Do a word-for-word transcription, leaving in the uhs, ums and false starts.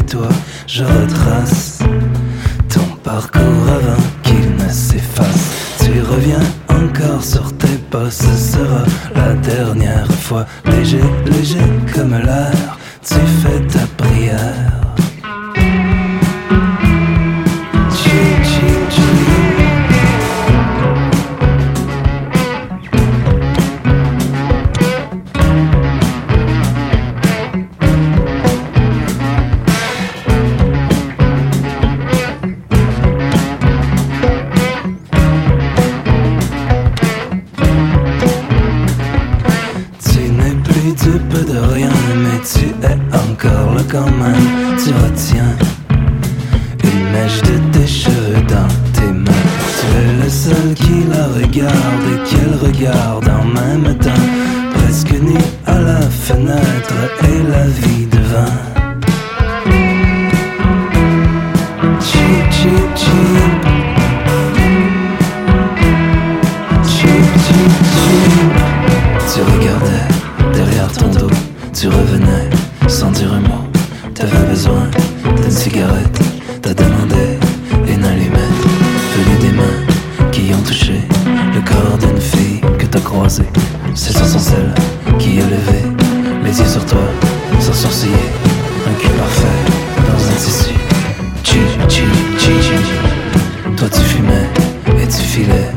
toi, je retrace ton parcours avant qu'il ne s'efface. Tu reviens encore sur tes pas, ce sera la dernière fois. Léger, léger comme l'air, tu fais ta prière. Tu peux de rien, mais tu es encore là quand même. Tu retiens une mèche de tes cheveux dans tes mains. Tu es le seul qui la regarde et qu'elle regarde en même temps. Presque nu à la fenêtre et la vie devant. Cheep, cheep, cheep. Cheep, cheep, cheep. Tu regardais derrière ton dos, tu revenais sans dire un mot. T'avais besoin d'une cigarette, t'as demandé une allumette. Venue des mains qui ont touché le corps d'une fille que t'as croisée. C'est sans celle qui a levé les yeux sur toi, sans sourciller. Un cul parfait dans un tissu. Chi, chi, chi, chi. Toi tu fumais et tu filais